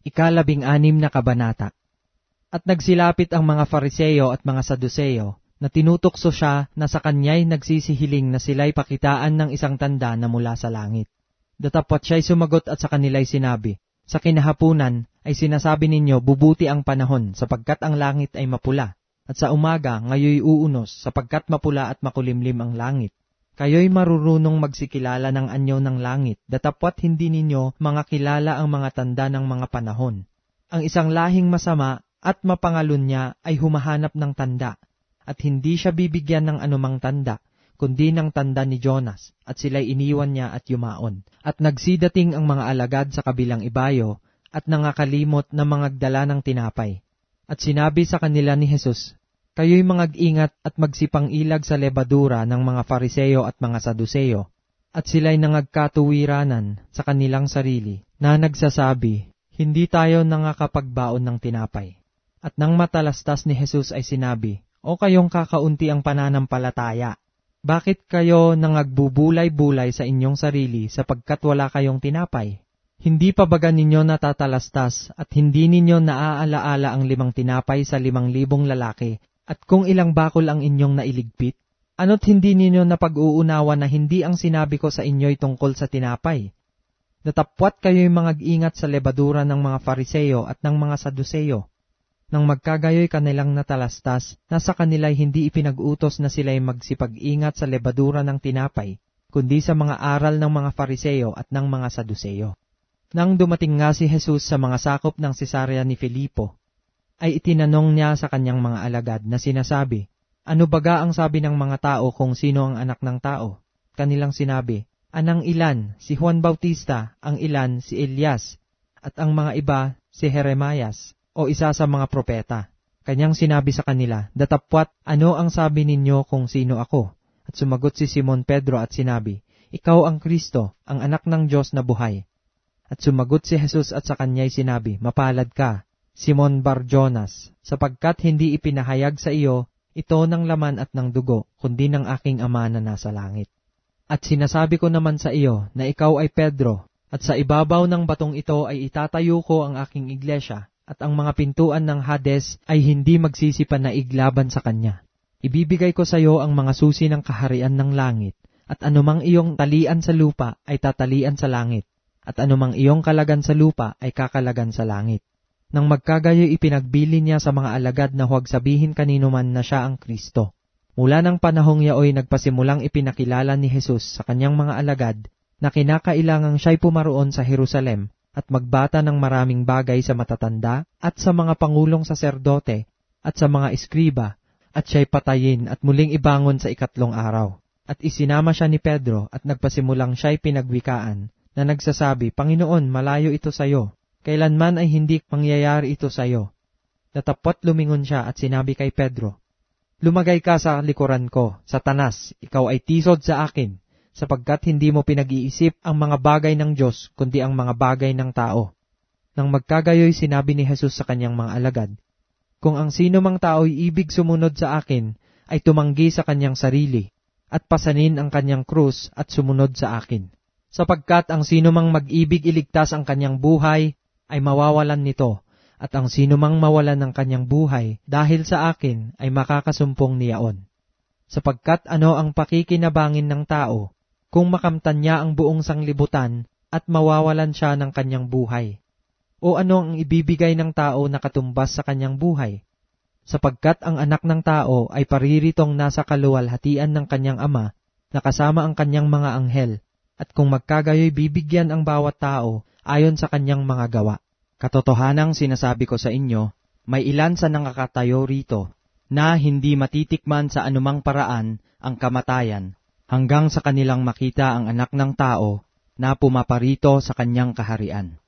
Ika-16 na kabanata. At nagsilapit ang mga Fariseo at mga Saduceo, na tinutukso siya na sa kanya'y nagsisihiling na sila'y pakitaan ng isang tanda na mula sa langit. Datapwat siya'y sumagot at sa kanila'y sinabi, sa kinahapunan ay sinasabi ninyo bubuti ang panahon sapagkat ang langit ay mapula, at sa umaga ngayoy uunos sapagkat mapula at makulimlim ang langit. Kayo'y marurunong magsikilala ng anyo ng langit, datapwat hindi ninyo mga kilala ang mga tanda ng mga panahon. Ang isang lahing masama at mapangalun niya ay humahanap ng tanda, at hindi siya bibigyan ng anumang tanda, kundi ng tanda ni Jonas, at sila'y iniwan niya at yumaon. At nagsidating ang mga alagad sa kabilang ibayo, at nangakalimot na mangagdala ng tinapay. At sinabi sa kanila ni Jesus, kayo'y mangag-ingat at magsipang ilag sa lebadura ng mga Fariseo at mga Saduceo, at sila'y nangagkatuwiranan sa kanilang sarili, na nagsasabi, hindi tayo nangakapagbaon ng tinapay. At nang matalastas ni Jesus ay sinabi, o kayong kakaunti ang pananampalataya, bakit kayo nangagbubulay-bulay sa inyong sarili sapagkat wala kayong tinapay? Hindi pa baga ninyo natatalastas at hindi ninyo naaalaala ang 5 tinapay sa 5,000 lalaki, at kung ilang bakol ang inyong nailigpit? Ano't hindi ninyo napag-uunawa na hindi ang sinabi ko sa inyo'y tungkol sa tinapay? Datapwat kayo'y mangag-ingat sa lebadura ng mga Fariseo at ng mga Saduceo. Nang magkagayo'y kanilang natalastas, nasa kanila'y hindi ipinag-utos na sila'y magsipag-ingat sa lebadura ng tinapay, kundi sa mga aral ng mga Fariseo at ng mga Saduceo. Nang dumating nga si Jesus sa mga sakop ng Cesarea ni Filipo, ay itinanong niya sa kanyang mga alagad na sinasabi, ano baga ang sabi ng mga tao kung sino ang anak ng tao? Kanilang sinabi, anang ilan si Juan Bautista, ang ilan si Elias, at ang mga iba si Jeremias, o isa sa mga propeta. Kanyang sinabi sa kanila, datapwat, ano ang sabi ninyo kung sino ako? At sumagot si Simon Pedro at sinabi, ikaw ang Kristo, ang anak ng Diyos na buhay. At sumagot si Jesus at sa kanya'y sinabi, mapalad ka, Simon Bar-Jonas, sapagkat hindi ipinahayag sa iyo ito ng laman at ng dugo, kundi ng aking Ama na nasa langit. At sinasabi ko naman sa iyo na ikaw ay Pedro, at sa ibabaw ng batong ito ay itatayo ko ang aking iglesia, at ang mga pintuan ng Hades ay hindi magsisipan na iglaban sa kanya. Ibibigay ko sa iyo ang mga susi ng kaharian ng langit, at anumang iyong talian sa lupa ay tatalian sa langit, at anumang iyong kalagan sa lupa ay kakalagan sa langit. Nang magkagayo'y ipinagbili niya sa mga alagad na huwag sabihin kanino man na siya ang Kristo. Mula ng panahong yaoy nagpasimulang ipinakilala ni Jesus sa kanyang mga alagad na kinakailangang siya'y pumaroon sa Jerusalem at magbata ng maraming bagay sa matatanda at sa mga pangulong saserdote at sa mga eskriba, at siya'y patayin at muling ibangon sa 3 araw. At isinama siya ni Pedro at nagpasimulang siya'y pinagwikaan na nagsasabi, Panginoon, malayo ito sa iyo. Kailanman ay hindi mangyayari ito sa iyo. Datapwat lumingon siya at sinabi kay Pedro, lumagay ka sa likuran ko, Satanas, ikaw ay tisod sa akin, sapagkat hindi mo pinag-iisip ang mga bagay ng Diyos, kundi ang mga bagay ng tao. Nang magkagayoy sinabi ni Jesus sa kanyang mga alagad, kung ang sino mang tao'y ibig sumunod sa akin, ay tumanggi sa kanyang sarili, at pasanin ang kanyang krus at sumunod sa akin. Sapagkat ang sino mang mag-ibig iligtas ang kanyang buhay, ay mawawalan nito, at ang sino mang mawalan ng kanyang buhay dahil sa akin ay makakasumpong niyaon. Sapagkat ano ang pakikinabangin ng tao kung makamtan niya ang buong sanglibutan at mawawalan siya ng kanyang buhay? O ano ang ibibigay ng tao na katumbas sa kanyang buhay? Sapagkat ang anak ng tao ay pariritong nasa kaluwalhatian ng kanyang ama na kasama ang kanyang mga anghel, at kung magkagayoy bibigyan ang bawat tao ayon sa kanyang mga gawa. Katotohanang sinasabi ko sa inyo, may ilan sa nakakatayo rito na hindi matitikman sa anumang paraan ang kamatayan hanggang sa kanilang makita ang anak ng tao na pumaparito sa kanyang kaharian.